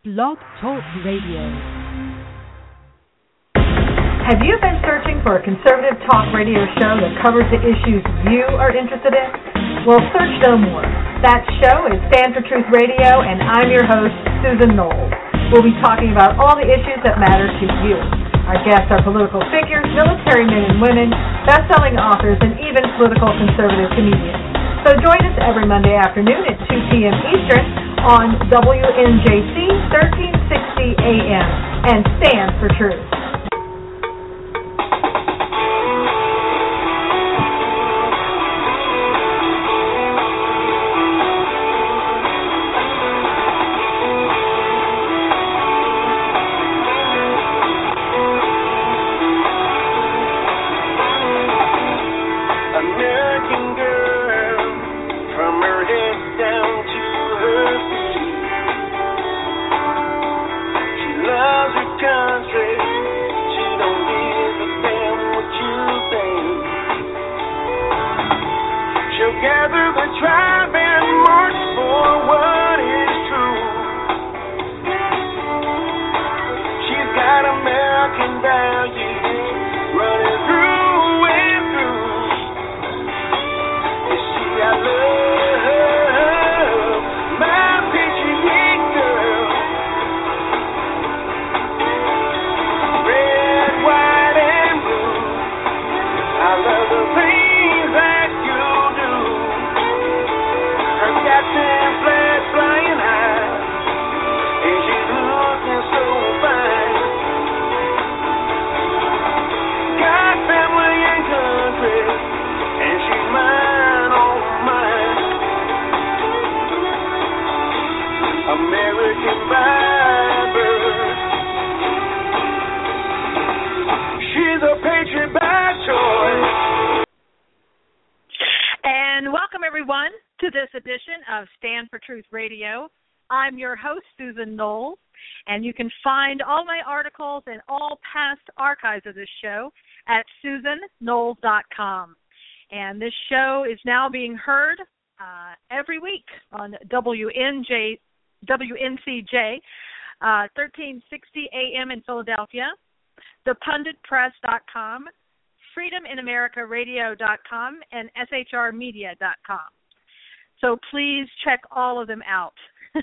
Blog Talk Radio. Have you been searching for a conservative talk radio show that covers the issues you are interested in? Well, search no more. That show is Stand for Truth Radio, and I'm your host, Susan Knowles. We'll be talking about all the issues that matter to you. Our guests are political figures, military men and women, best-selling authors, and even political conservative comedians. So join us every Monday afternoon at 2 p.m. Eastern on WNJC 1360 AM and Stand for Truth. Radio. I'm your host, Susan Knowles, and you can find all my articles and all past archives of this show at susanknowles.com. And this show is now being heard every week on WNCJ, 1360 AM in Philadelphia, thepunditpress.com, freedominamericaradio.com, and shrmedia.com. So please check all of them out.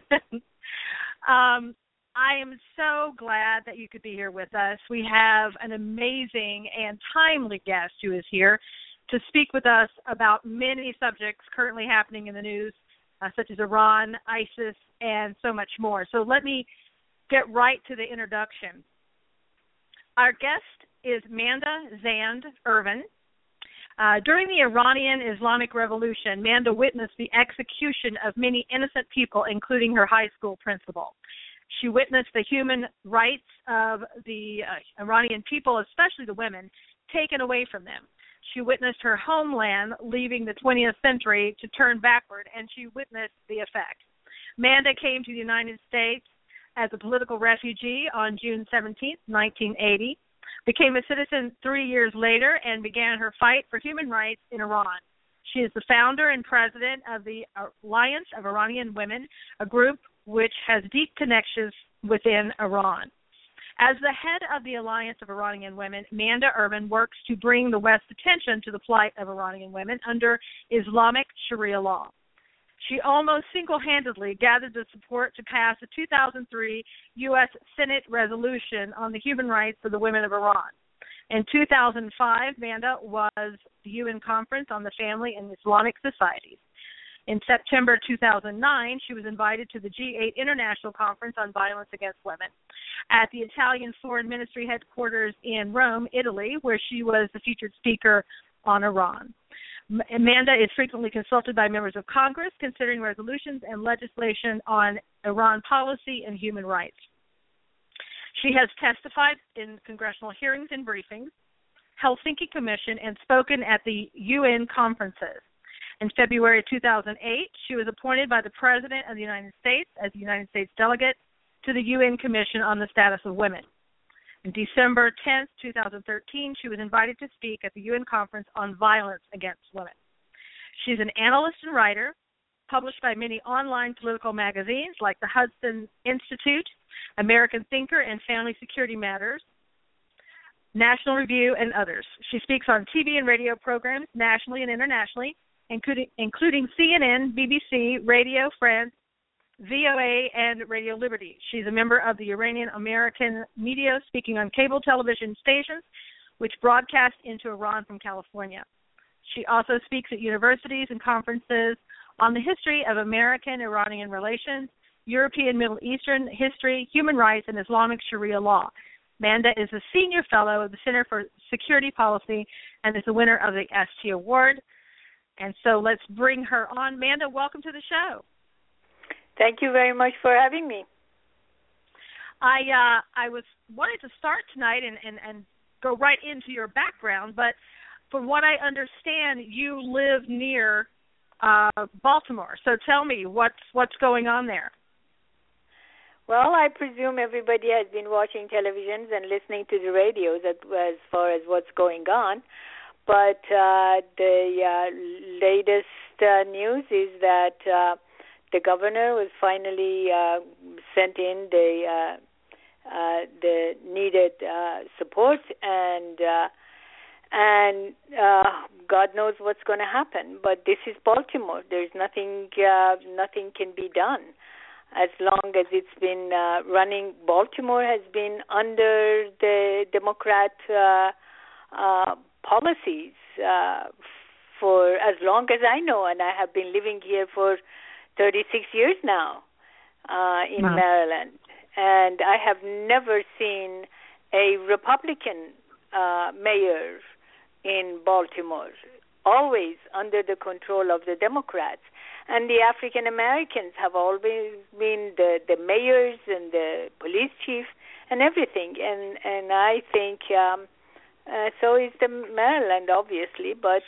I am so glad that you could be here with us. We have an amazing and timely guest who is here to speak with us about many subjects currently happening in the news, such as Iran, ISIS, and so much more. So let me get right to the introduction. Our guest is Manda Zand Irvin. During the Iranian Islamic Revolution, Manda witnessed the execution of many innocent people, including her high school principal. She witnessed the human rights of the Iranian people, especially the women, taken away from them. She witnessed her homeland leaving the 20th century to turn backward, and she witnessed the effect. Manda came to the United States as a political refugee on June 17, 1980. Became a citizen 3 years later and began her fight for human rights in Iran. She is the founder and president of the Alliance of Iranian Women, a group which has deep connections within Iran. As the head of the Alliance of Iranian Women, Manda Irvin works to bring the West's attention to the plight of Iranian women under Islamic Sharia law. She almost single-handedly gathered the support to pass a 2003 U.S. Senate resolution on the human rights of the women of Iran. In 2005, Manda was the UN Conference on the Family and Islamic Societies. In September 2009, she was invited to the G8 International Conference on Violence Against Women at the Italian Foreign Ministry headquarters in Rome, Italy, where she was the featured speaker on Iran. Manda is frequently consulted by members of Congress considering resolutions and legislation on Iran policy and human rights. She has testified in congressional hearings and briefings, Helsinki Commission, and spoken at the UN conferences. In February 2008, she was appointed by the President of the United States as the United States delegate to the UN Commission on the Status of Women. On December 10, 2013, she was invited to speak at the UN Conference on Violence Against Women. She's an analyst and writer, published by many online political magazines like the Hudson Institute, American Thinker, and Family Security Matters, National Review, and others. She speaks on TV and radio programs nationally and internationally, including CNN, BBC, Radio France, VOA, and Radio Liberty. She's a member of the Iranian American Media, speaking on cable television stations, which broadcast into Iran from California. She also speaks at universities and conferences on the history of American-Iranian relations, European Middle Eastern history, human rights, and Islamic Sharia law. Manda is a senior fellow of the Center for Security Policy and is the winner of the ST Award. And so let's bring her on. Manda, welcome to the show. Thank you very much for having me. I wanted to start tonight and go right into your background, but from what I understand, you live near Baltimore. So tell me, what's going on there? Well, I presume everybody has been watching televisions and listening to the radios as far as what's going on. But the latest news is that the governor was finally sent in the needed support, and God knows what's going to happen. But this is Baltimore. There's nothing can be done as long as it's been running. Baltimore has been under the Democrat policies for as long as I know, and I have been living here for 36 years now in Maryland, and I have never seen a Republican mayor in Baltimore, always under the control of the Democrats. And the African Americans have always been the mayors and the police chief and everything. And I think so is the Maryland, obviously, but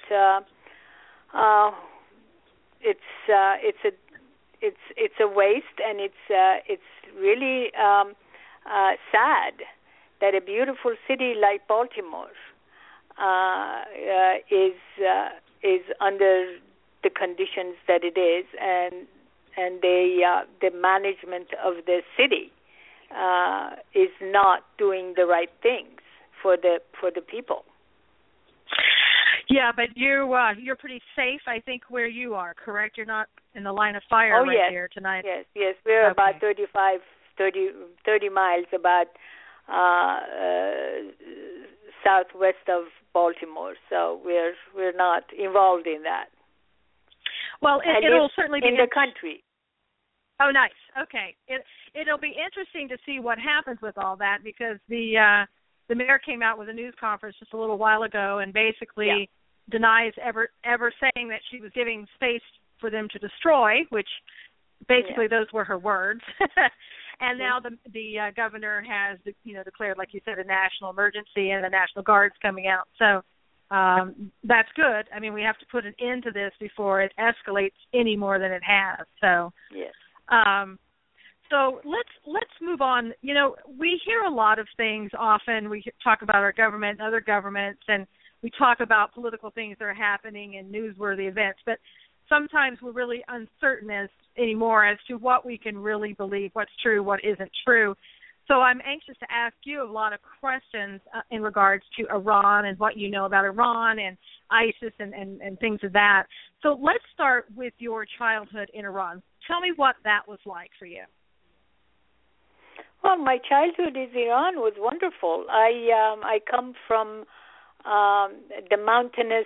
it's a waste, and it's really sad that a beautiful city like Baltimore is under the conditions that it is, and the management of the city is not doing the right things for the people. Yeah, but you're pretty safe, I think, where you are, correct? You're not in the line of fire here tonight. Yes. We're about 30 miles about southwest of Baltimore, so we're not involved in that. Well, it'll certainly be in the country. Oh, nice. Okay. It'll be interesting to see what happens with all that, because the mayor came out with a news conference just a little while ago and basically denies ever saying that she was giving space for them to destroy, which basically those were her words. And now the governor has declared, like you said, a national emergency, and the National Guard's coming out. So that's good. I mean, we have to put an end to this before it escalates any more than it has. So yes. So let's move on. You know, we hear a lot of things often. We talk about our government and other governments, and we talk about political things that are happening and newsworthy events. But sometimes we're really uncertain anymore as to what we can really believe, what's true, what isn't true. So I'm anxious to ask you a lot of questions in regards to Iran and what you know about Iran and ISIS and things of that. So let's start with your childhood in Iran. Tell me what that was like for you. Well, my childhood in Iran was wonderful. I come from the mountainous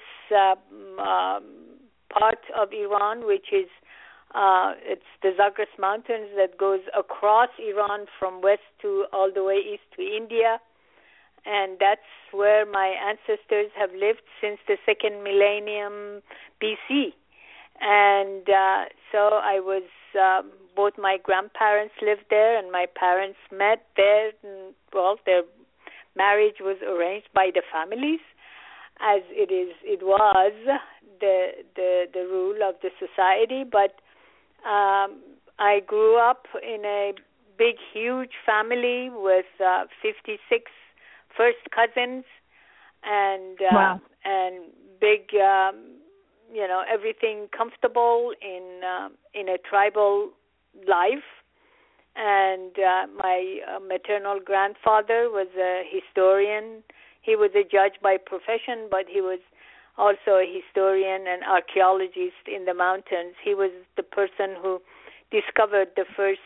part of Iran, which is it's the Zagros Mountains that goes across Iran from west to all the way east to India, and that's where my ancestors have lived since the second millennium BC. And so I was, both my grandparents lived there, and my parents met there. And, well, their marriage was arranged by the families, as it was the rule of the society. But I grew up in a big, huge family with 56 first cousins, and wow. and big everything comfortable in a tribal life. And my maternal grandfather was a historian. He was a judge by profession, but he was also a historian and archaeologist in the mountains. He was the person who discovered the first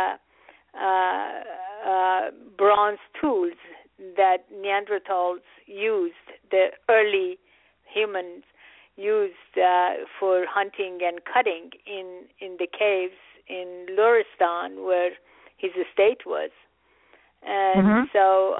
bronze tools that Neanderthals used, the early humans used for hunting and cutting in the caves in Luristan, where his estate was. And so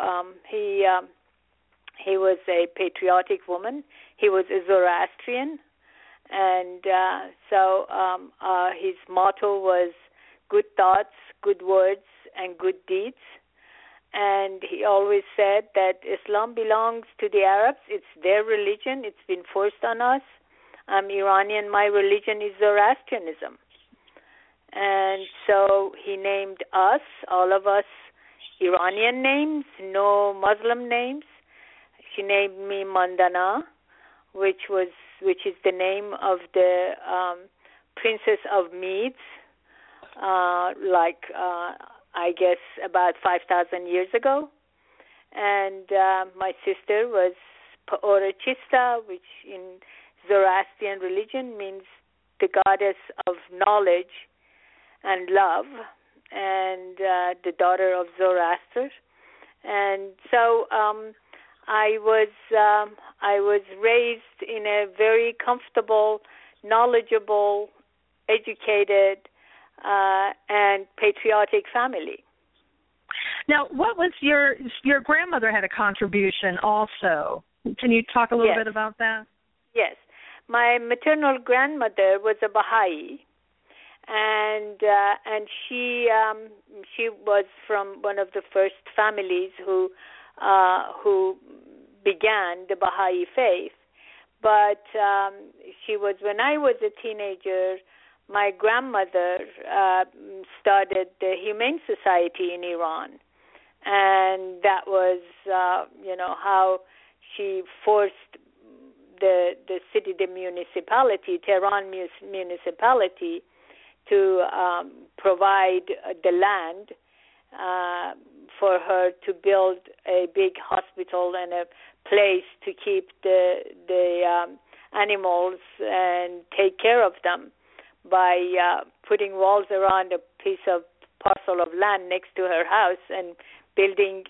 he was a patriotic woman. He was a Zoroastrian, and so his motto was good thoughts, good words, and good deeds. And he always said that Islam belongs to the Arabs. It's their religion. It's been forced on us. I'm Iranian. My religion is Zoroastrianism. And so he named us, all of us, Iranian names, no Muslim names. She named me Mandana, which is the name of the Princess of Medes, I guess about 5,000 years ago. And my sister was Paorachista, which in Zoroastrian religion means the goddess of knowledge and love, and the daughter of Zoroaster. And so I was raised in a very comfortable, knowledgeable, educated, and patriotic family. Now, what was your grandmother had a contribution also? Can you talk a little bit about that? Yes. My maternal grandmother was a Baha'i, and she was from one of the first families who began the Baha'i faith. But she was, when I was a teenager, my grandmother started the Humane Society in Iran, and that was, how she forced the city, the municipality, Tehran municipality, to provide the land for her to build a big hospital and a place to keep the animals and take care of them by putting walls around a piece of parcel of land next to her house and building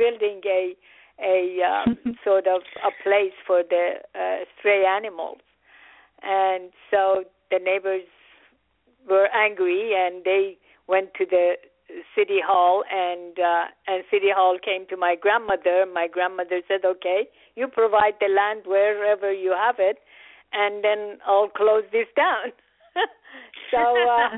a sort of a place for the stray animals. And so the neighbors were angry, and they went to the city hall, and city hall came to my grandmother. My grandmother said, "Okay, you provide the land wherever you have it, and then I'll close this down." So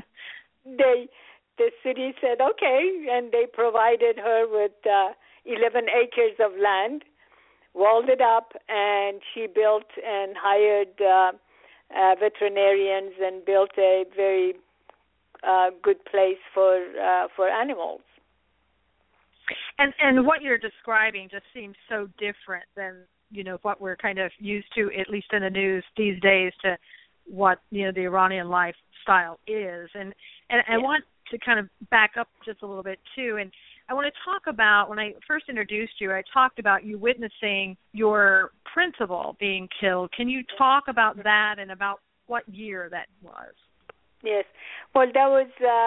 the city said, "Okay," and they provided her with 11 acres of land, walled it up, and she built and hired veterinarians and built a very good place for animals. And what you're describing just seems so different than what we're kind of used to, at least in the news these days, to what the Iranian lifestyle is. And I want to kind of back up just a little bit too, and I want to talk about, when I first introduced you, I talked about you witnessing your principal being killed. Can you talk about that and about what year that was? Yes. Well, that was,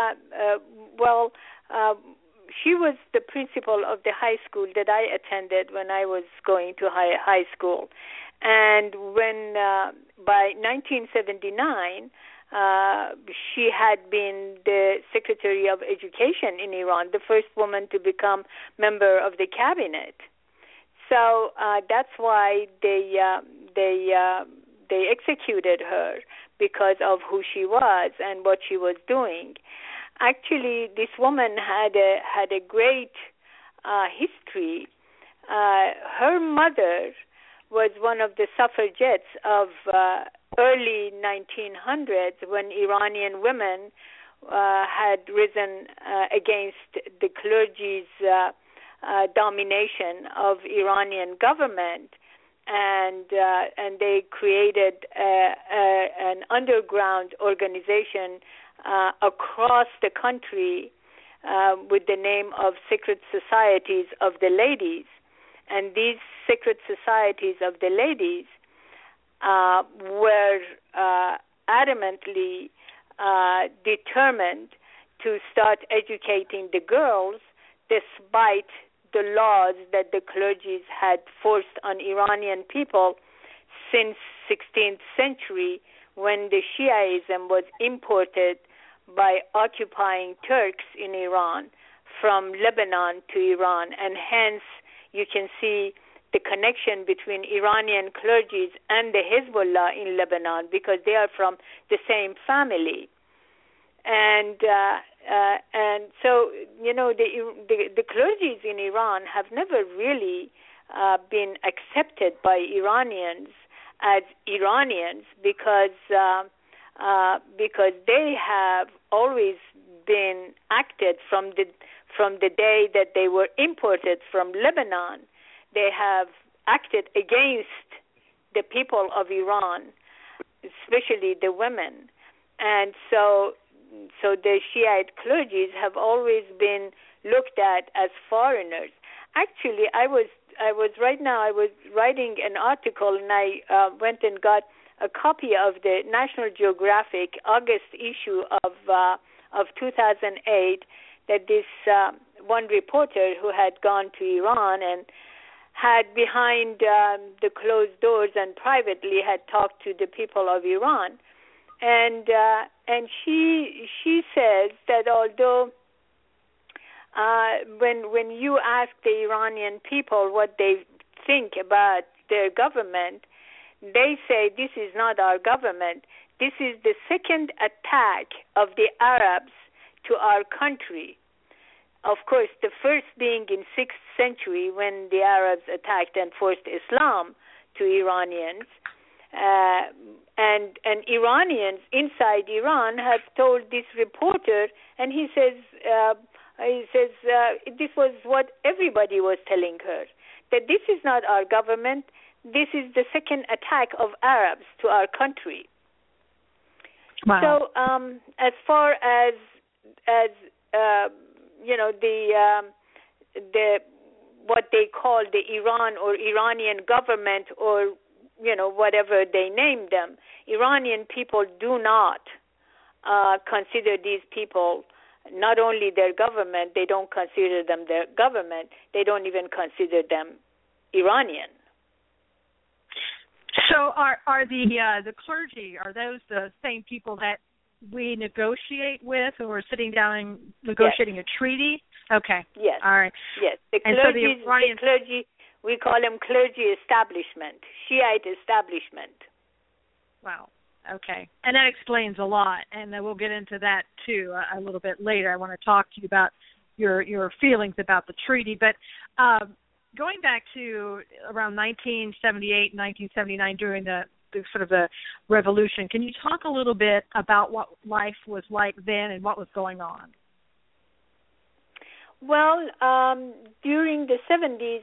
she was the principal of the high school that I attended when I was going to high school. And when, by 1979, she had been the Secretary of Education in Iran, the first woman to become member of the cabinet. So that's why they executed her, because of who she was and what she was doing. Actually, this woman had a great history. Her mother was one of the suffragettes of early 1900s, when Iranian women had risen against the clergy's domination of Iranian government, and they created an underground organization across the country with the name of Secret Societies of the Ladies. And these secret societies of the ladies were adamantly determined to start educating the girls despite the laws that the clergies had forced on Iranian people since 16th century, when the Shiaism was imported by occupying Turks in Iran from Lebanon to Iran. And hence you can see the connection between Iranian clergies and the Hezbollah in Lebanon, because they are from the same family. And so, you know, the clergies in Iran have never really been accepted by Iranians as Iranians, because they have always been acted from the day that they were imported from Lebanon. They have acted against the people of Iran, especially the women. And so the Shiite clergies have always been looked at as foreigners. Actually, I was writing an article, and I went and got a copy of the National Geographic August issue of 2008, that this one reporter who had gone to Iran and had behind the closed doors and privately had talked to the people of Iran. And she says that although when you ask the Iranian people what they think about their government, they say, this is not our government. This is the second attack of the Arabs to our country. Of course, the first being in 6th century, when the Arabs attacked and forced Islam to Iranians. And Iranians inside Iran have told this reporter, and he says this was what everybody was telling her, that this is not our government. This is the second attack of Arabs to our country. Wow. So as far as you know, the what they call the Iran or Iranian government, or you know, whatever they name them, Iranian people do not consider these people not only their government, they don't consider them their government, they don't even consider them Iranian. So are the clergy, are those the same people that we negotiate with, or sitting down and negotiating Yes. a treaty? Okay. Yes. All right. Yes. The clergy, we call them clergy establishment, Shiite establishment. Wow. Okay. And that explains a lot, and we'll get into that too a little bit later. I want to talk to you about your feelings about the treaty, but going back to around 1978, 1979, during the sort of the revolution, can you talk a little bit about what life was like then and what was going on? Well, during the 70s,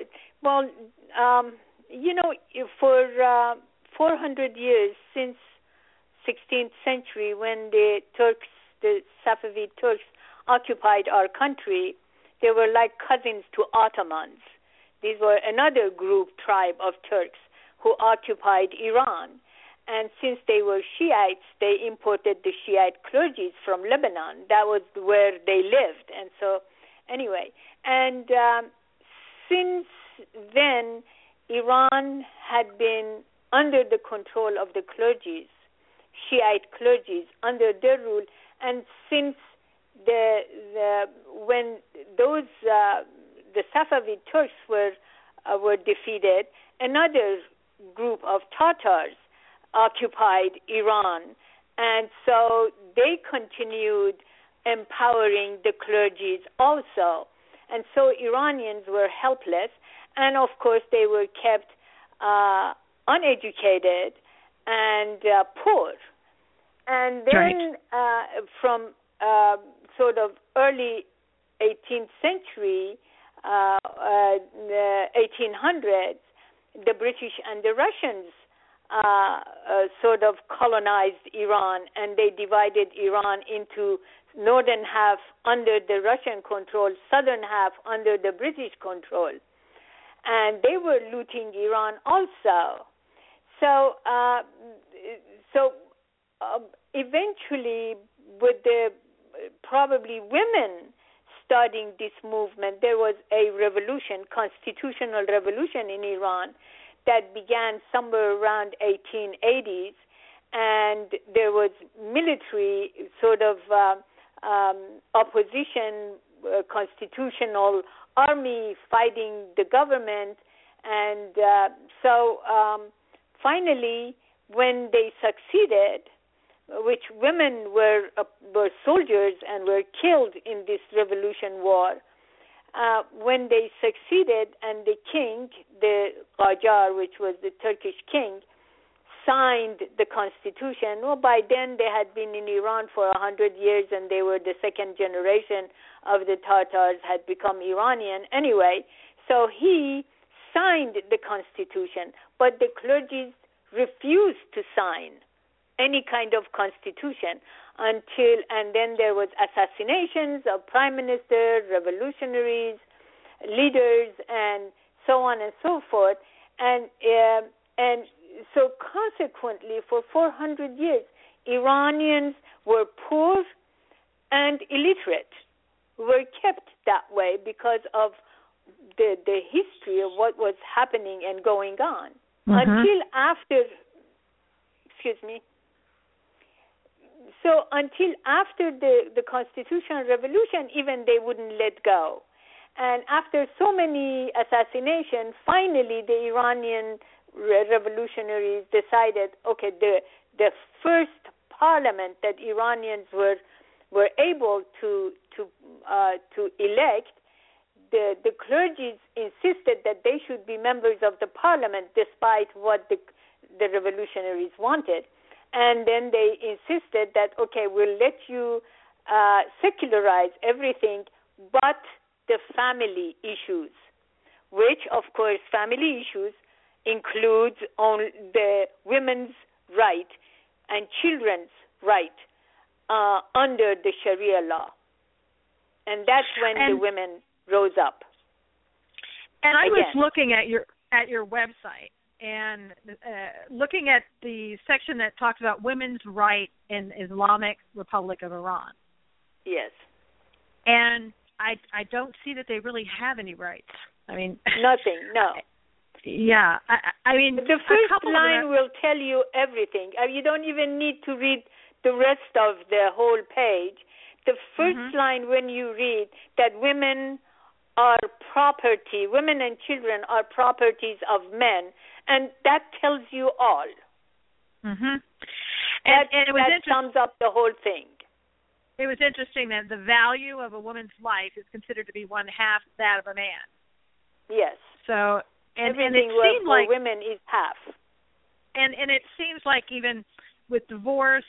you know, for 400 years since 16th century, when the Safavid Turks occupied our country, they were like cousins to Ottomans. These were another tribe of Turks who occupied Iran. And since they were Shiites, they imported the Shiite clergies from Lebanon. That was where they lived. And so, anyway, and since then, Iran had been under the control of the clergies, Shiite clergies, under their rule. And since when those the Safavid Turks were defeated, another group of Tatars occupied Iran, and so they continued empowering the clergies also. And so Iranians were helpless, and of course they were kept uneducated and poor. And then from sort of early 18th century, the 1800s, the British and the Russians sort of colonized Iran, and they divided Iran into northern half under the Russian control, southern half under the British control. And they were looting Iran also. So eventually, with the probably women starting this movement, there was a revolution, constitutional revolution in Iran that began somewhere around 1880s, and there was military sort of opposition, constitutional army fighting the government, and finally, when they succeeded, which women were soldiers and were killed in this revolution war, when they succeeded and the king, the Qajar, which was the Turkish king, signed the constitution, well, by then they had been in Iran for 100 years and they were the second generation of the Tatars, had become Iranian anyway. So he signed the constitution, but the clergy refused to sign any kind of constitution and then there was assassinations of prime ministers, revolutionaries, leaders, and so on and so forth. And so consequently, for 400 years, Iranians were poor and illiterate, were kept that way because of the history of what was happening and going on. Until after the Constitutional Revolution, even they wouldn't let go. And after so many assassinations, finally the Iranian revolutionaries decided, okay, the first parliament that Iranians were able to elect, the clergy insisted that they should be members of the parliament despite what the revolutionaries wanted. And then they insisted that, okay, we'll let you secularize everything but the family issues, which, of course, family issues includes on the women's right and children's right under the Sharia law. And that's when the women rose up. And I was looking at your website and looking at the section that talks about women's right in Islamic Republic of Iran. Yes. And I don't see that they really have any rights. I mean, nothing. No. Yeah. I mean, the first line will tell you everything. You don't even need to read the rest of the whole page. The first line, when you read that women are property, women and children are properties of men, and that tells you all. And it was that sums up the whole thing. It was interesting that the value of a woman's life is considered to be one half that of a man. Yes. So everything it seemed for like women is half. And it seems like even with divorce,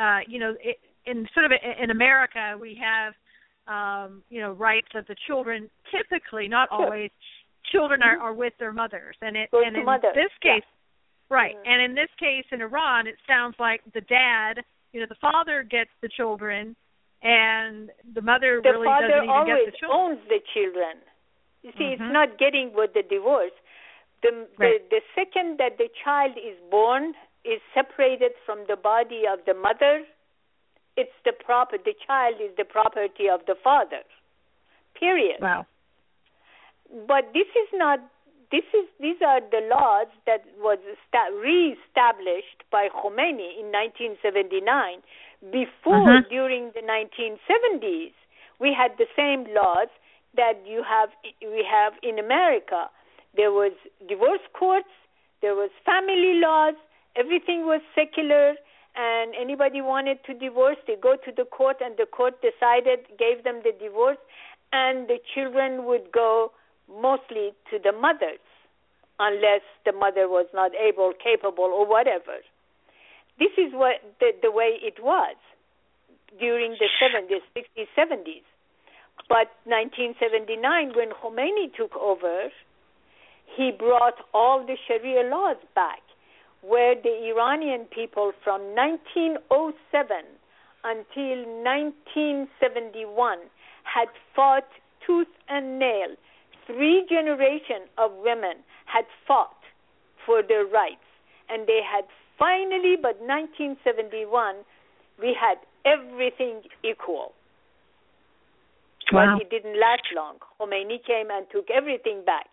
in America we have rights of the children. Typically, not always, children are with their mothers, and in this case, right. And in this case, in Iran, it sounds like the dad, the father gets the children, and the mother really doesn't even get the children. The father always owns the children. You see, it's not getting with the divorce. The second that the child is born, is separated from the body of the mother, the child is the property of the father. Period. Wow. But these are the laws that was re-established by Khomeini in 1979. Before, during the 1970s, we had the same laws that we have in America. There was divorce courts, there was family laws, everything was secular, and anybody wanted to divorce, they go to the court, and the court gave them the divorce, and the children would go mostly to the mothers, unless the mother was not able, capable, or whatever. This is what the way it was during the 70s, 60s, 70s. But 1979, when Khomeini took over, he brought all the Sharia laws back, where the Iranian people from 1907 until 1971 had fought tooth and nail. 3 generations of women had fought for their rights, and they had finally, but 1971, we had everything equal. Wow. But it didn't last long. Khomeini came and took everything back.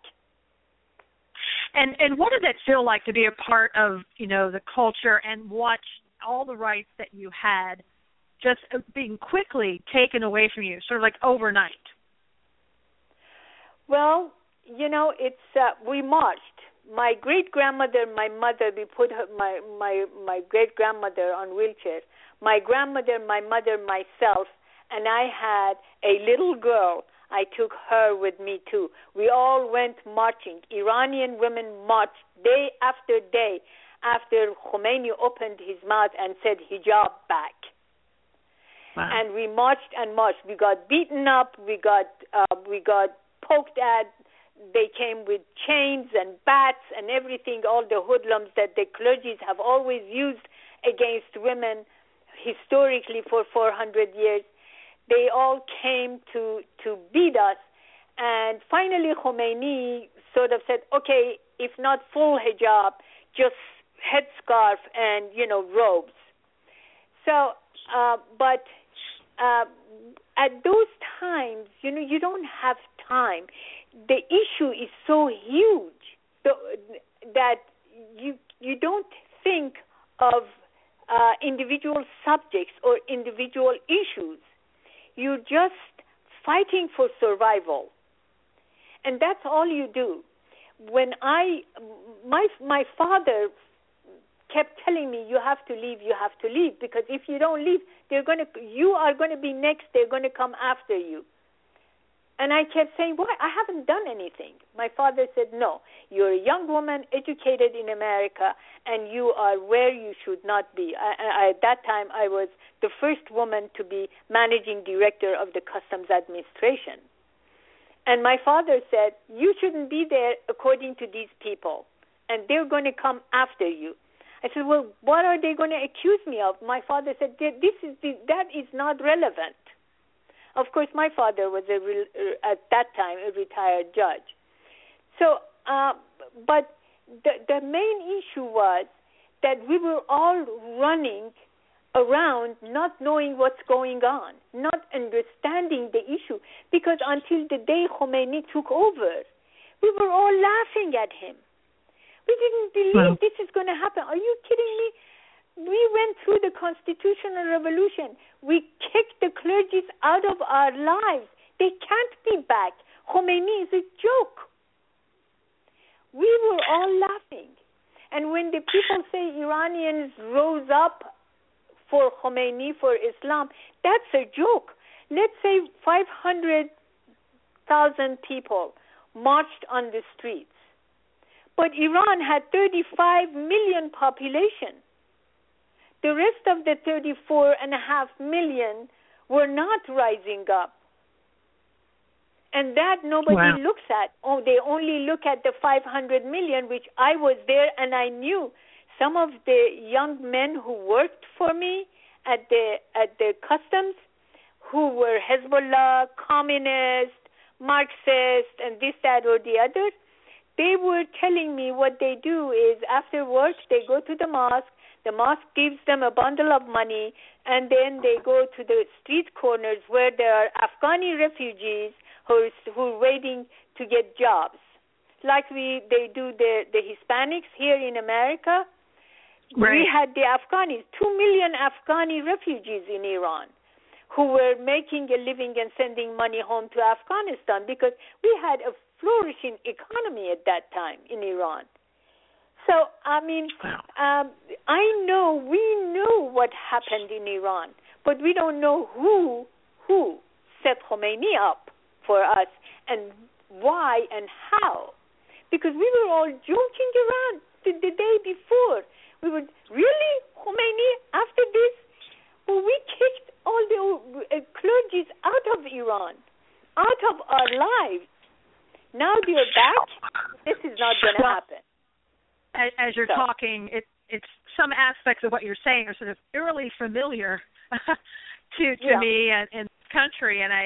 And what did it feel like to be a part of, the culture and watch all the rights that you had just being quickly taken away from you, sort of like overnight? Well, we marched. My great-grandmother, my mother, we put my great-grandmother on wheelchair. My grandmother, my mother, myself, and I had a little girl. I took her with me too. We all went marching. Iranian women marched day after day after Khomeini opened his mouth and said hijab back. Wow. And we marched and marched. We got beaten up. We got poked at. They came with chains and bats and everything, all the hoodlums that the clergies have always used against women historically for 400 years. They all came to beat us. And finally Khomeini sort of said, okay, if not full hijab, just headscarf and, robes. So, but at those times, you don't have time. The issue is so huge that you don't think of individual subjects or individual issues. You're just fighting for survival, and that's all you do. When my father kept telling me, you have to leave, because if you don't leave, you are going to be next. They're going to come after you. And I kept saying, why? I haven't done anything. My father said, no, you're a young woman, educated in America, and you are where you should not be. At that time, I was the first woman to be managing director of the Customs Administration. And my father said, you shouldn't be there according to these people, and they're going to come after you. I said, well, what are they going to accuse me of? My father said, that is not relevant. Of course, my father was at that time a retired judge. So, but the main issue was that we were all running around not knowing what's going on, not understanding the issue, because until the day Khomeini took over, we were all laughing at him. We didn't believe this is going to happen. Are you kidding me? We went through the constitutional revolution. We kicked the clergies out of our lives. They can't be back. Khomeini is a joke. We were all laughing. And when the people say Iranians rose up for Khomeini, for Islam, that's a joke. Let's say 500,000 people marched on the streets. But Iran had 35 million population. The rest of the 34.5 million were not rising up. And that nobody looks at. Oh, they only look at the 500 million, which I was there and I knew. Some of the young men who worked for me at the customs, who were Hezbollah, communist, Marxist, and this, that, or the other, they were telling me what they do is after work they go to the mosque. The mosque gives them a bundle of money, and then they go to the street corners where there are Afghani refugees who are waiting to get jobs. Like they do the Hispanics here in America. Right. We had the Afghanis, 2 million Afghani refugees in Iran who were making a living and sending money home to Afghanistan because we had a flourishing economy at that time in Iran. So, we know what happened in Iran, but we don't know who set Khomeini up for us and why and how. Because we were all joking around the day before. We were, really, Khomeini, after this? Well, we kicked all the clergies out of Iran, out of our lives. Now they're back. This is not going to happen. As you're talking, it's some aspects of what you're saying are sort of eerily familiar to me and this country, and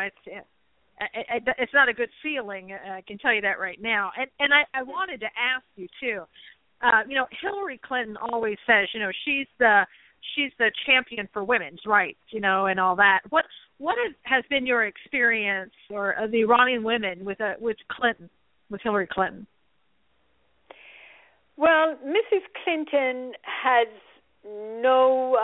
it's not a good feeling. I can tell you that right now. And I wanted to ask you too. Hillary Clinton always says, she's the champion for women's rights, and all that. What has been your experience or the Iranian women with Hillary Clinton? Well, Mrs. Clinton has no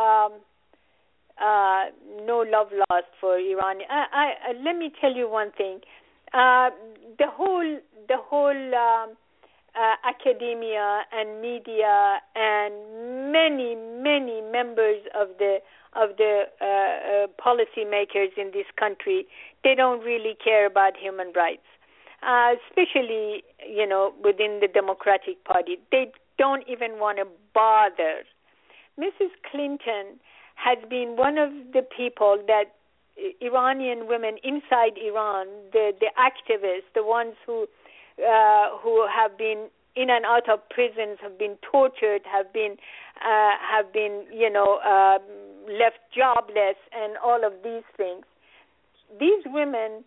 love lost for Iran. Let me tell you one thing. The whole academia and media and many members of the policymakers in this country, they don't really care about human rights. Especially, within the Democratic Party. They don't even want to bother. Mrs. Clinton has been one of the people that Iranian women inside Iran, the activists, the ones who have been in and out of prisons, have been tortured, have been left jobless, and all of these things. These women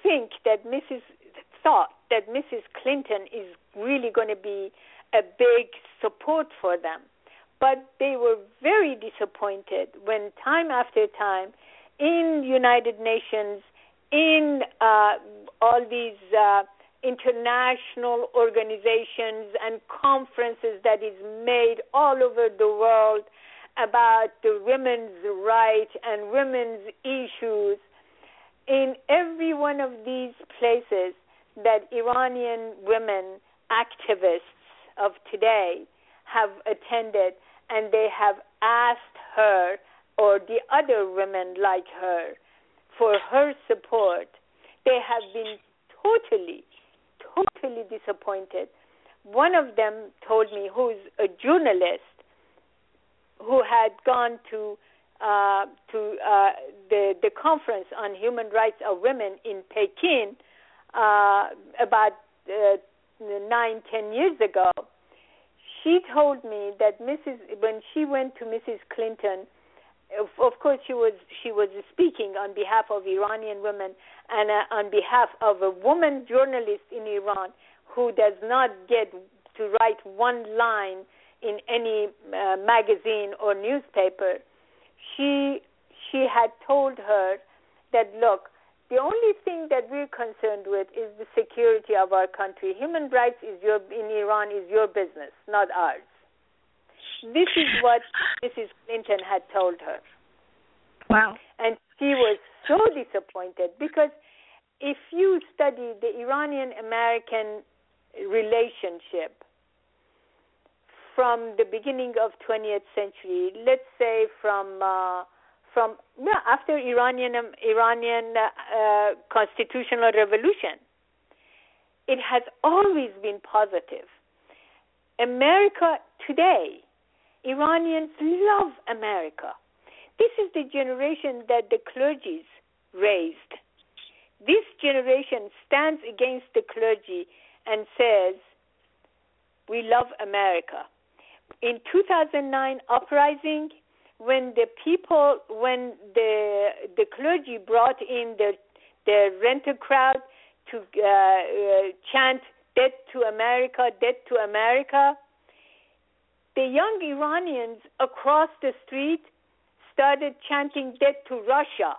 thought that Mrs. Clinton is really going to be a big support for them. But they were very disappointed when time after time in United Nations, in all these international organizations and conferences that is made all over the world about the women's rights and women's issues, in every one of these places that Iranian women activists of today have attended, and they have asked her or the other women like her for her support, they have been totally disappointed. One of them told me, who's a journalist who had gone to the conference on human rights of women in Peking about 9-10 years ago. She told me that when she went to Mrs. Clinton, of course she was speaking on behalf of Iranian women and on behalf of a woman journalist in Iran who does not get to write one line in any magazine or newspaper. She had told her that, look, the only thing that we're concerned with is the security of our country. Human rights in Iran is your business, not ours. This is what Mrs. Clinton had told her. Wow. And she was so disappointed because if you study the Iranian-American relationship from the beginning of 20th century, let's say from after Iranian constitutional revolution, it has always been positive. America today, Iranians love America. This is the generation that the clergies raised. This generation stands against the clergy and says, we love America. In 2009 uprising, when the clergy brought in the renter crowd to chant "Death to America, Death to America," the young Iranians across the street started chanting "Death to Russia."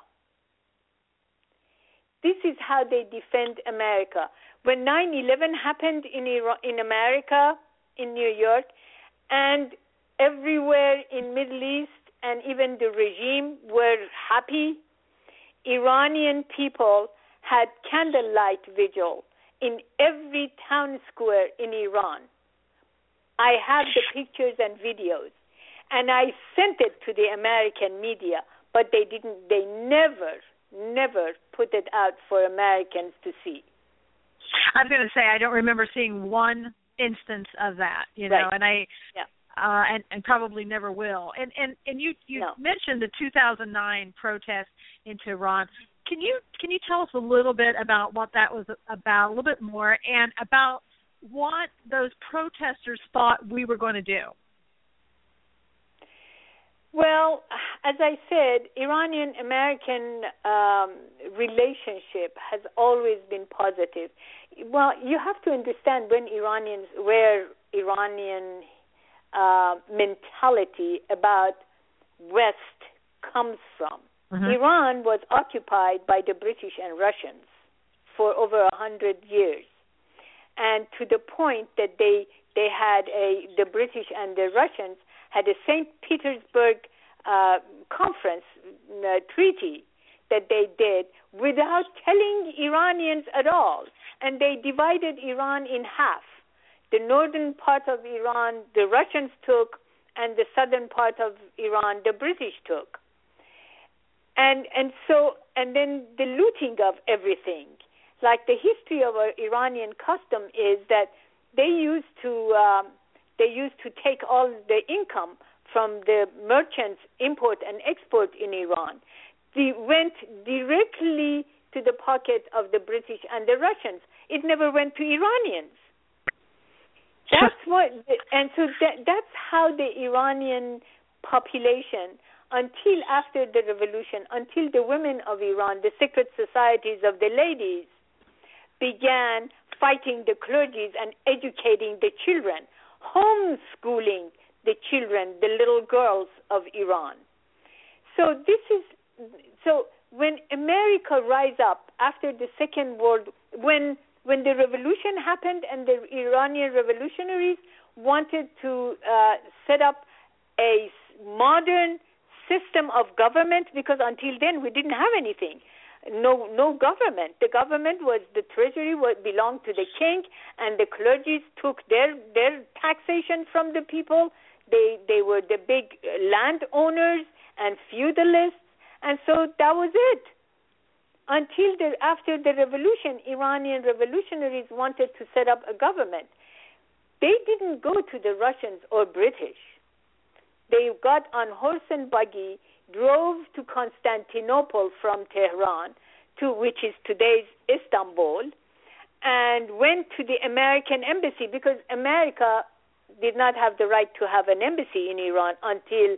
This is how they defend America. When 9/11 happened in America, in New York, and everywhere in Middle East, and even the regime were happy, Iranian people had candlelight vigil in every town square in Iran. I have the pictures and videos, and I sent it to the American media, but they never put it out for Americans to see. I was going to say, I don't remember seeing one instance of that, right. And and probably never will. And you mentioned the 2009 protest in Tehran. Can you tell us a little bit about what that was about, a little bit more, and about what those protesters thought we were going to do? Well, as I said, Iranian-American relationship has always been positive. Well, you have to understand where Iranian mentality about West comes from. Mm-hmm. Iran was occupied by the British and Russians for over 100 years, and to the point that the British and the Russians had a St. Petersburg conference treaty that they did without telling Iranians at all, and they divided Iran in half. The northern part of Iran the Russians took, and the southern part of Iran the British took. And then the looting of everything. Like the history of our Iranian custom is that they used to take all the income from the merchants' import and export in Iran. They went directly to the pocket of the British and the Russians. It never went to Iranians. That's how the Iranian population, until after the revolution, until the women of Iran, the secret societies of the ladies, began fighting the clergies and educating the children, homeschooling the children, the little girls of Iran. So when America rise up after the Second World, when the revolution happened and the Iranian revolutionaries wanted to set up a modern system of government, because until then we didn't have anything. No government. The government was, the treasury belonged to the king, and the clergies took their taxation from the people. They were the big landowners and feudalists, and so that was it. After the revolution, Iranian revolutionaries wanted to set up a government. They didn't go to the Russians or British. They got on horse and buggy, drove to Constantinople from Tehran, which is today's Istanbul, and went to the American embassy, because America did not have the right to have an embassy in Iran until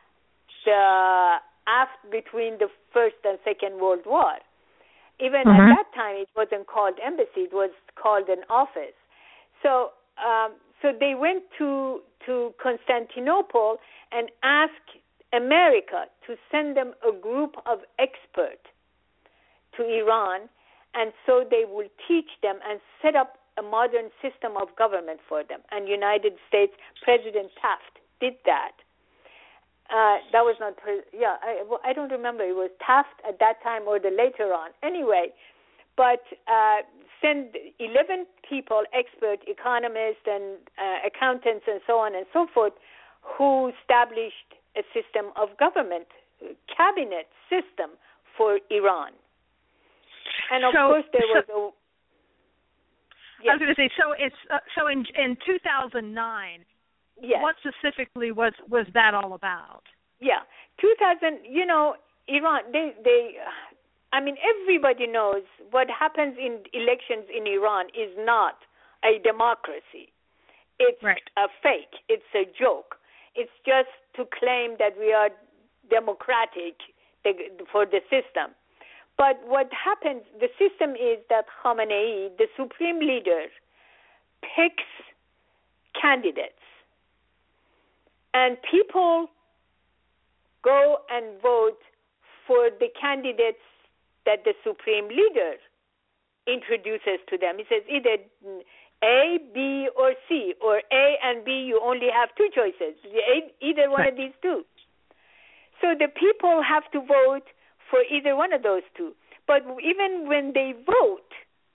between the First and Second World War. Even at that time, it wasn't called embassy; it was called an office. So they went to Constantinople and asked America to send them a group of experts to Iran, and so they will teach them and set up a modern system of government for them. And United States President Taft did that. That was not, I don't remember. It was Taft at that time or the later on. Anyway, but send 11 people, expert economists and accountants and so on and so forth, who established a system of government, cabinet system for Iran. And of course there was a... Yes. I was going to say, so in 2009, yes. What specifically was that all about? Yeah, 2000. Iran. Everybody knows what happens in elections in Iran is not a democracy. It's a fake. It's a joke. It's just to claim that we are democratic for the system. But what happens, the system is that Khamenei, the supreme leader, picks candidates. And people go and vote for the candidates that the supreme leader introduces to them. He says either A, B, or C, or A and B, you only have two choices, either one of these two. So the people have to vote for either one of those two. But even when they vote,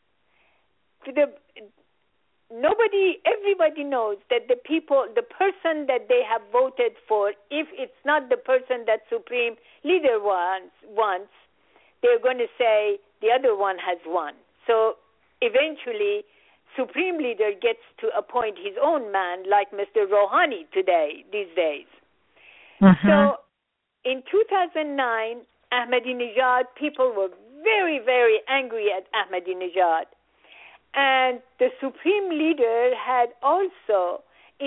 everybody knows that the person that they have voted for, if it's not the person that supreme leader wants, they're going to say the other one has won. So eventually, supreme leader gets to appoint his own man, like Mr. Rouhani these days. Mm-hmm. So in 2009, Ahmadinejad, people were very, very angry at Ahmadinejad. And the supreme leader had also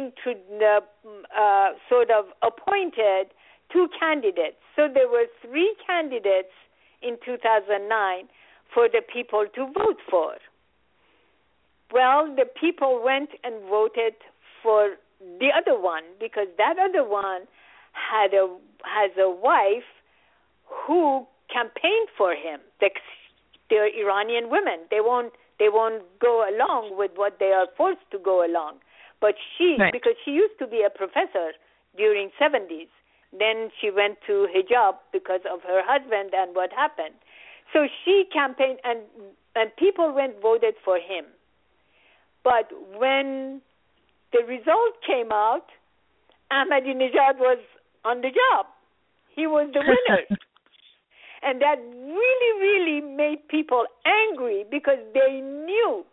sort of appointed 2 candidates. So there were 3 candidates in 2009 for the people to vote for. Well, the people went and voted for the other one because that other one has a wife who campaigned for him. They're Iranian women. They won't go along with what they are forced to go along. But because she used to be a professor during 70s, then she went to hijab because of her husband and what happened. So she campaigned, and people went voted for him. But when the result came out, Ahmadinejad was on the job. He was the winner. And that really, really made people angry because they knew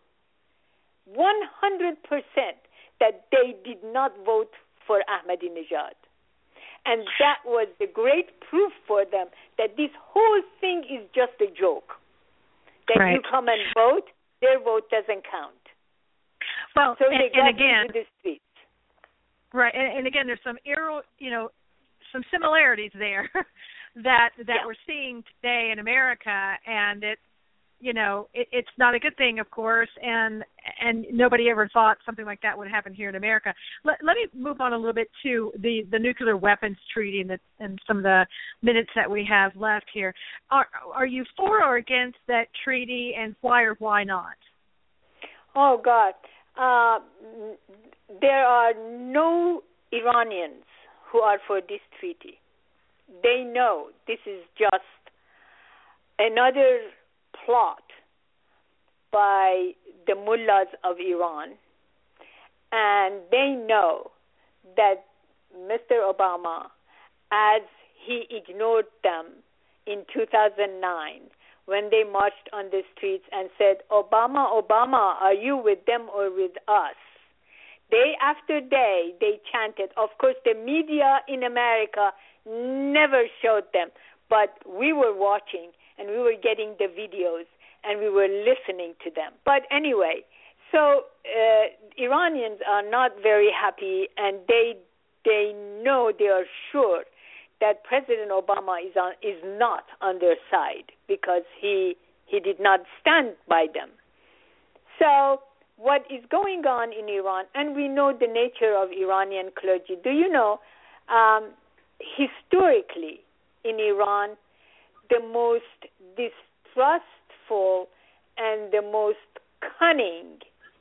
100% that they did not vote for Ahmadinejad. And that was the great proof for them that this whole thing is just a joke. That you come and vote, their vote doesn't count. Well, so they got into the streets. Right, and again, there's some some similarities there that we're seeing today in America, and it's not a good thing, of course, and nobody ever thought something like that would happen here in America. Let me move on a little bit to the nuclear weapons treaty and some of the minutes that we have left here. Are you for or against that treaty, and why or why not? Oh, God. There are no Iranians who are for this treaty. They know this is just another plot by the mullahs of Iran, and they know that Mr. Obama, as he ignored them in 2009 when they marched on the streets and said, Obama, Obama, are you with them or with us? Day after day, they chanted. Of course, the media in America never showed them, but we were watching, and we were getting the videos, and we were listening to them. But anyway, so Iranians are not very happy, and they know, they are sure that President Obama is not on their side because he did not stand by them. So what is going on in Iran, and we know the nature of Iranian clergy. Do you know, historically in Iran, the most distrustful and the most cunning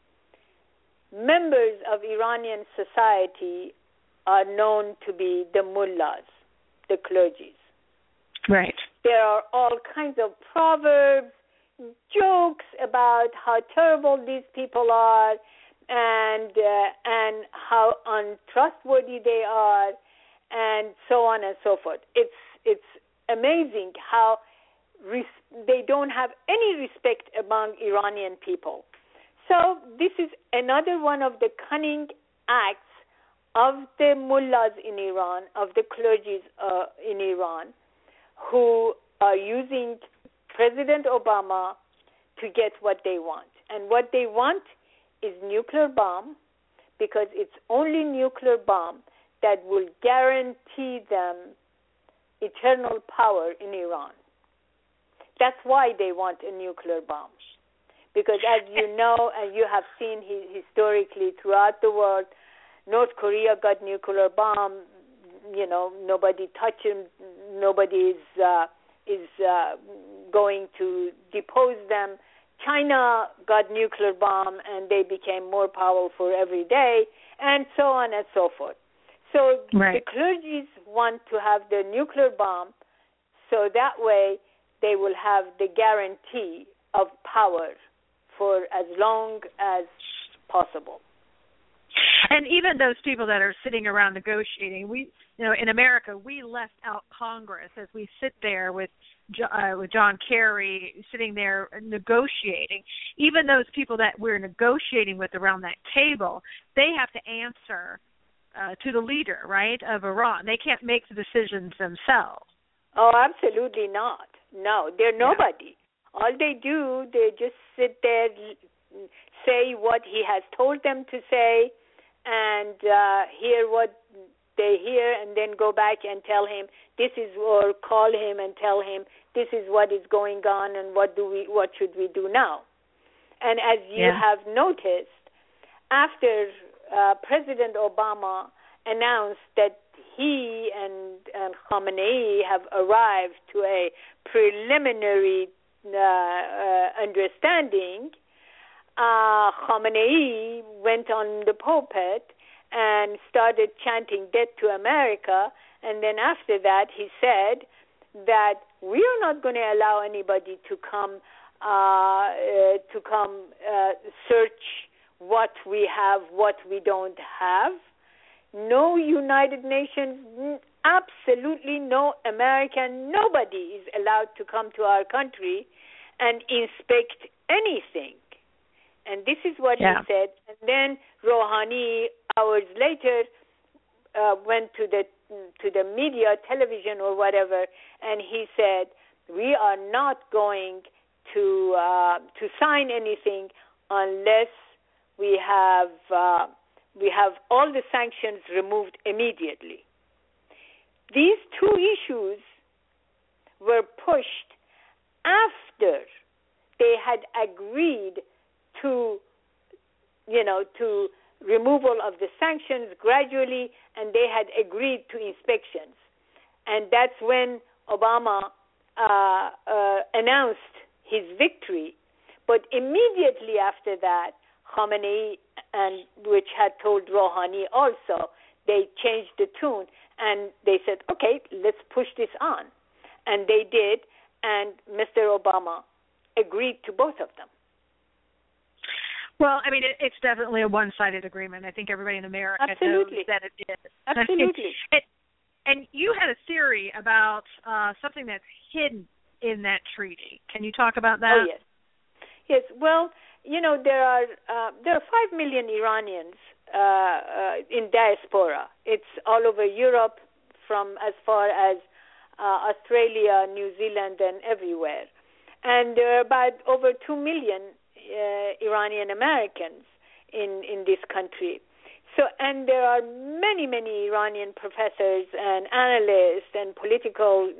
members of Iranian society are known to be the mullahs, the clergies. Right. There are all kinds of proverbs, jokes about how terrible these people are and how untrustworthy they are, and so on and so forth. It's amazing how they don't have any respect among Iranian people. So this is another one of the cunning acts of the mullahs in Iran, of the clergies in Iran, who are using President Obama to get what they want. And what they want is nuclear bomb, because it's only nuclear bomb that will guarantee them eternal power in Iran. That's why they want a nuclear bomb. Because as you know, and you have seen historically throughout the world, North Korea got nuclear bomb. Nobody touched him. Nobody is going to depose them. China got nuclear bomb, and they became more powerful every day, and so on and so forth. So the clergies want to have the nuclear bomb, so that way they will have the guarantee of power for as long as possible. And even those people that are sitting around negotiating, in America, we left out Congress as we sit there with John Kerry sitting there negotiating. Even those people that we're negotiating with around that table, they have to answer to the leader, right, of Iran. They can't make the decisions themselves. Oh, absolutely not. No, they're nobody. Yeah. All they do, they just sit there say what he has told them to say, and hear what they hear, and then go back and tell him this is, or call him and tell him this is what is going on, and what should we do now? And as you have noticed, after President Obama announced that he and Khamenei have arrived to a preliminary understanding, Khamenei went on the pulpit and started chanting "Death to America," and then after that he said that we are not going to allow anybody to come search what we have, what we don't have. No United Nations, absolutely no American, nobody is allowed to come to our country and inspect anything. And this is what he said. And then Rouhani, hours later, went to the media, television or whatever, and he said, we are not going to sign anything unless we have all the sanctions removed immediately. These two issues were pushed after they had agreed to removal of the sanctions gradually, and they had agreed to inspections. And that's when Obama announced his victory. But immediately after that, Khamenei, and which had told Rouhani also, they changed the tune, and they said, okay, let's push this on. And they did, and Mr. Obama agreed to both of them. Well, I mean, it's definitely a one-sided agreement. I think everybody in America knows that it is. Absolutely. And you had a theory about something that's hidden in that treaty. Can you talk about that? Oh, yes. Yes. Well, there are 5 million Iranians in diaspora. It's all over Europe, from as far as Australia, New Zealand, and everywhere. And there are about over 2 million Iranian Americans in this country. So, and there are many, many Iranian professors and analysts and political,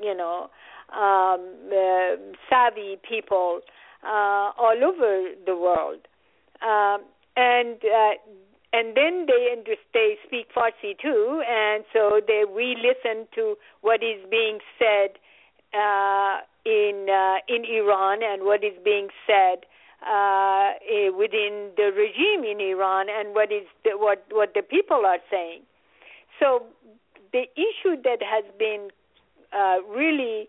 savvy people all over the world. And then they speak Farsi too, and so we listen to what is being said in Iran and what is being said within the regime in Iran, and what the people are saying. So the issue that has been really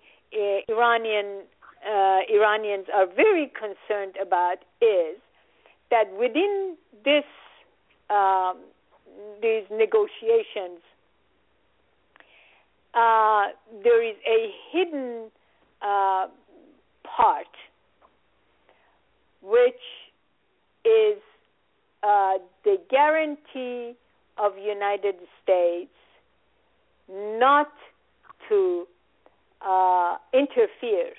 Iranians are very concerned about is that within these negotiations, there is a hidden part, which is the guarantee of United States not to interfere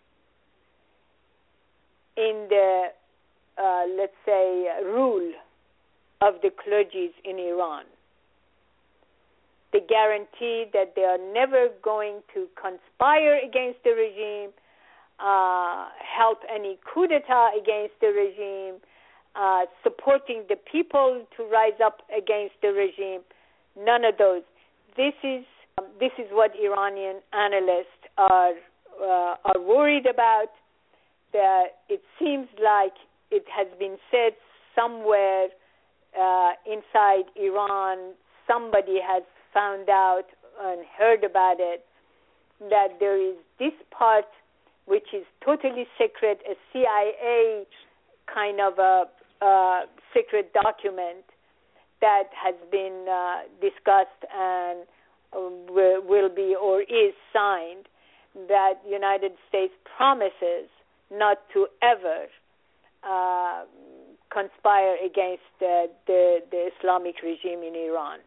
in the, let's say, rule of the clergies in Iran. The guarantee that they are never going to conspire against the regime, help any coup d'etat against the regime, supporting the people to rise up against the regime. None of those. This is what Iranian analysts are worried about. That it seems like it has been said somewhere inside Iran, somebody has found out and heard about it, that there is this part which is totally secret, a CIA kind of a secret document that has been discussed and will be or is signed, that United States promises not to ever conspire against the Islamic regime in Iran.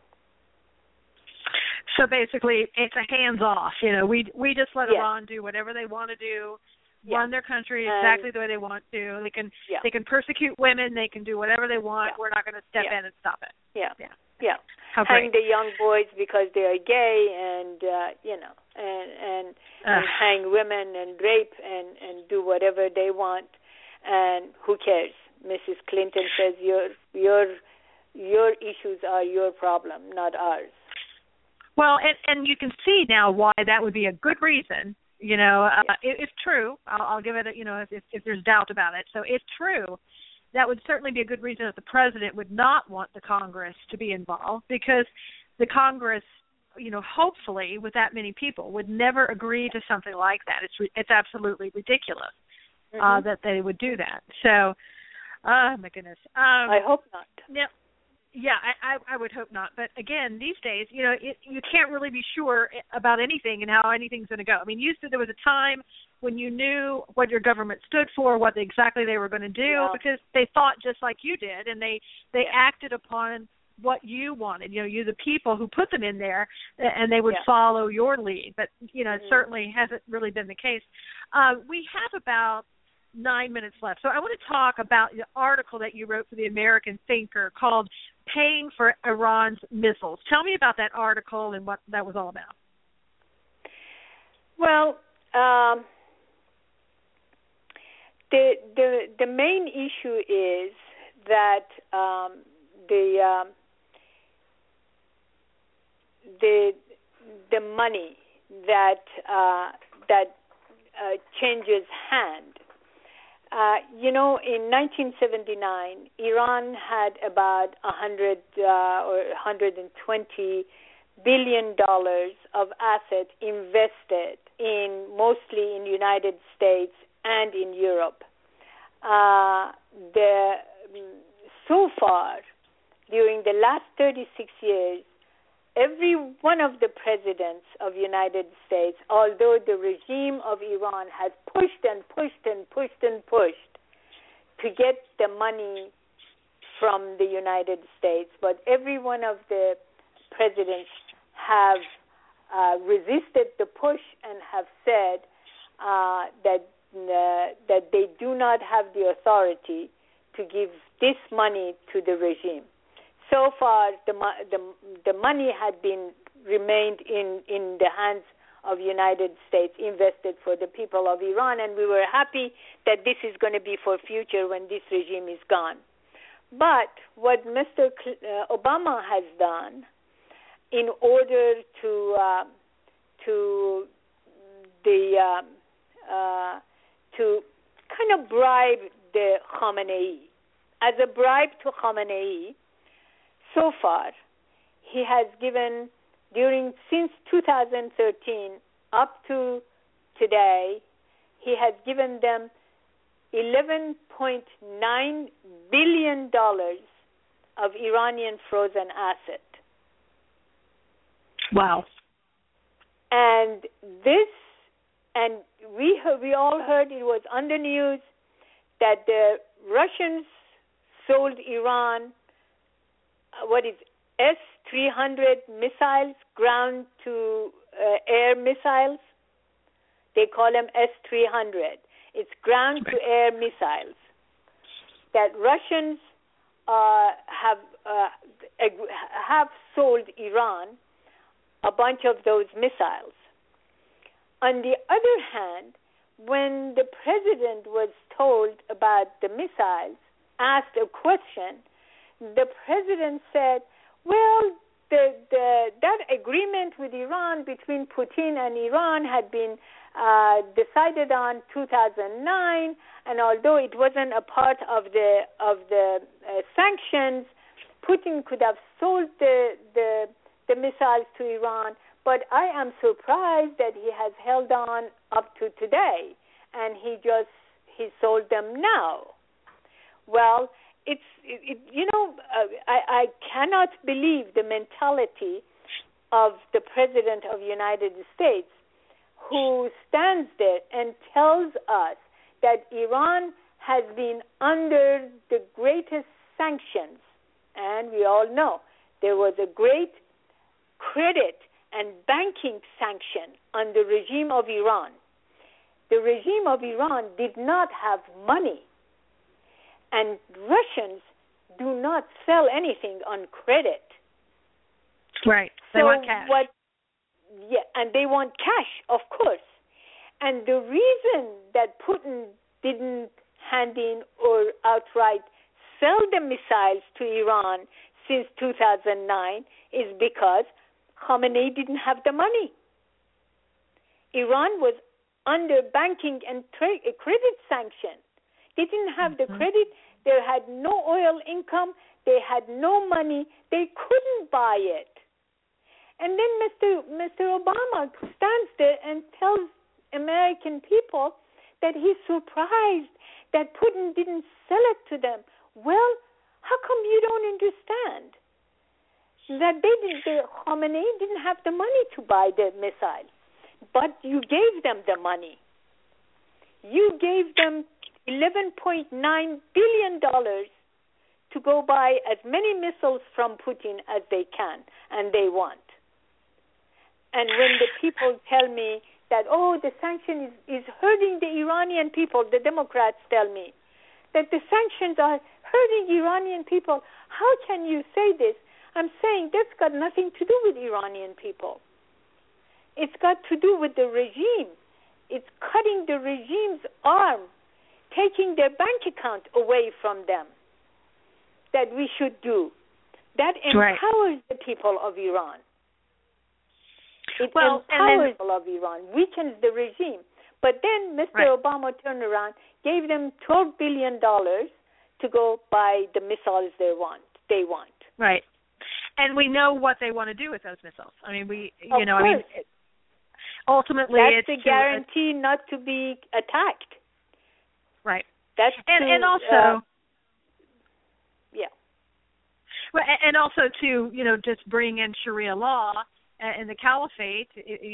So basically, it's a hands-off. We just let Iran do whatever they want to do. run their country exactly the way they want to. They can persecute women. They can do whatever they want. We're not going to step in and stop it. Yeah. Hang the young boys because they are gay, and and hang women and rape and do whatever they want. And who cares? Mrs. Clinton says your issues are your problem, not ours. Well, and you can see now why that would be a good reason. It's true. I'll give it if there's doubt about it. So it's true. That would certainly be a good reason that the president would not want the Congress to be involved, because the Congress, hopefully with that many people, would never agree to something like that. It's absolutely ridiculous that they would do that. So, oh my goodness. I hope not. Yeah, I would hope not. But again, these days, you can't really be sure about anything and how anything's going to go. I mean, there was a time when you knew what your government stood for, what exactly they were going to do, because they thought just like you did, and they acted upon what you wanted. You the people who put them in there, and they would follow your lead. But it certainly hasn't really been the case. We have about 9 minutes left, so I want to talk about the article that you wrote for the American Thinker called "Paying for Iran's Missiles." Tell me about that article and what that was all about. Well, the main issue is that the money that changes hand. In 1979, Iran had about $120 billion of assets invested mostly in the United States and in Europe. So far, during the last 36 years, every one of the presidents of the United States, although the regime of Iran has pushed and pushed and pushed and pushed to get the money from the United States, but every one of the presidents have resisted the push and have said that they do not have the authority to give this money to the regime. So far, the money had remained in the hands of the United States, invested for the people of Iran, and we were happy that this is going to be for future when this regime is gone. But what Mr. Obama has done in order to kind of bribe the Khamenei, as a bribe to Khamenei, so far, he has given, since 2013 up to today, he has given them $11.9 billion of Iranian frozen asset. Wow. And we all heard, it was on the news, that the Russians sold Iran S-300 missiles, ground-to-air missiles. They call them S-300. It's ground-to-air missiles that Russians have sold Iran a bunch of those missiles. On the other hand, when the president was told about the missiles, asked a question, the president said, well, that agreement with Iran between Putin and Iran had been decided on 2009, and although it wasn't a part of the sanctions, Putin could have sold the missiles to Iran. But I am surprised that he has held on up to today, and he sold them now. Well, I cannot believe the mentality of the President of the United States, who stands there and tells us that Iran has been under the greatest sanctions. And we all know there was a great credit and banking sanction on the regime of Iran. the regime of Iran did not have money. And Russians do not sell anything on credit. Right. They want cash. And they want cash, of course. And the reason that Putin didn't hand in or outright sell the missiles to Iran since 2009 is because Khamenei didn't have the money. Iran was under banking and credit sanction. They didn't have the credit. They had no oil income. They had no money. They couldn't buy it. And then Mr. Obama stands there and tells American people that he's surprised that Putin didn't sell it to them. Well, how come you don't understand that Khamenei didn't have the money to buy the missile, but you gave them the money. You gave them $11.9 billion to go buy as many missiles from Putin as they can and they want. And when the people tell me that, the sanction is hurting the Iranian people, the Democrats tell me that the sanctions are hurting Iranian people, how can you say this? I'm saying that's got nothing to do with Iranian people. It's got to do with the regime. It's cutting the regime's arm, taking their bank account away from them, that we should do. That empowers the people of Iran. It empowers the people of Iran, weakens the regime. But then Mr. Obama turned around, gave them $12 billion to go buy the missiles they want. Right. And we know what they want to do with those missiles. I mean, ultimately that's a guarantee not to be attacked. Right. That's and also Well, and also to just bring in Sharia law and the caliphate,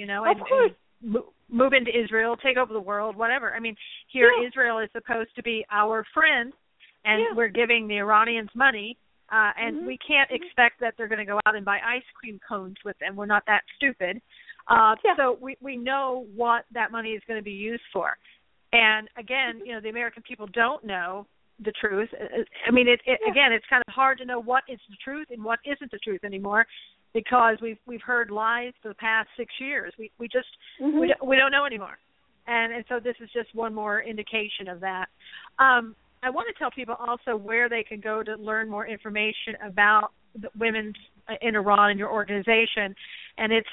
and move into Israel, take over the world, whatever. I mean, here Israel is supposed to be our friend, and we're giving the Iranians money, and we can't expect that they're going to go out and buy ice cream cones with them. We're not that stupid. So we know what that money is going to be used for. And again, the American people don't know the truth. I mean, again, it's kind of hard to know what is the truth and what isn't the truth anymore, because we've heard lies for the past 6 years. We just we don't know anymore, and so this is just one more indication of that. I want to tell people also where they can go to learn more information about the women in Iran and your organization, and it's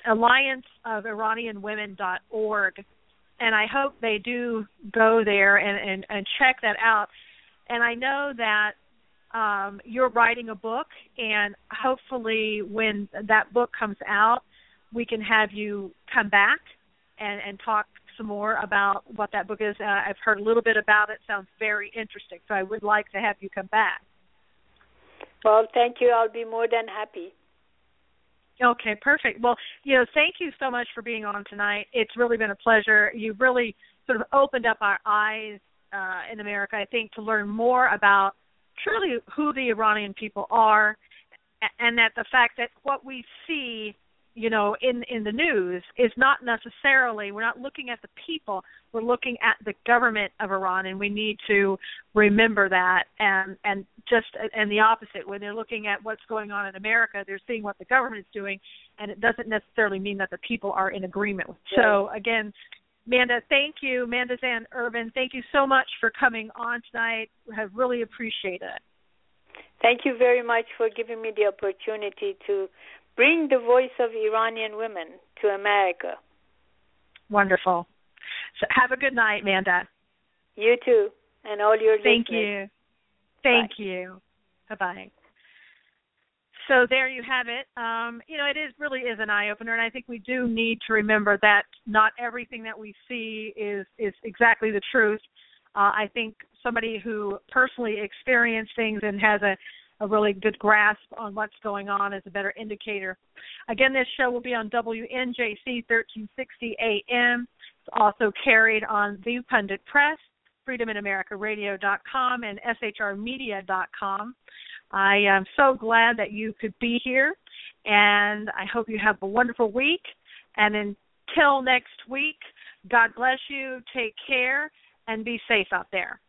allianceofiranianwomen.org, and I hope they do go there and check that out. And I know that you're writing a book, and hopefully when that book comes out, we can have you come back and talk some more about what that book is. I've heard a little bit about it. Sounds very interesting, so I would like to have you come back. Well, thank you. I'll be more than happy. Okay, perfect. Well, thank you so much for being on tonight. It's really been a pleasure. You really sort of opened up our eyes in America, I think, to learn more about truly who the Iranian people are, and that the fact that what we see, in the news is not necessarily, we're not looking at the people, we're looking at the government of Iran, and we need to remember that. And the opposite, when they're looking at what's going on in America, they're seeing what the government is doing, and it doesn't necessarily mean that the people are in agreement with. Right. So again, Manda, thank you. Manda Zan Urban, thank you so much for coming on tonight. I really appreciate it. Thank you very much for giving me the opportunity to bring the voice of Iranian women to America. Wonderful. So have a good night, Manda. You too, and all your listeners. Thank you. Thank you. Bye-bye. So there you have it. It really is an eye-opener, and I think we do need to remember that not everything that we see is exactly the truth. I think somebody who personally experienced things and has a really good grasp on what's going on is a better indicator. Again, this show will be on WNJC 1360 AM. It's also carried on The Pundit Press, freedominamericaradio.com, and shrmedia.com. I am so glad that you could be here, and I hope you have a wonderful week. And until next week, God bless you. Take care and be safe out there.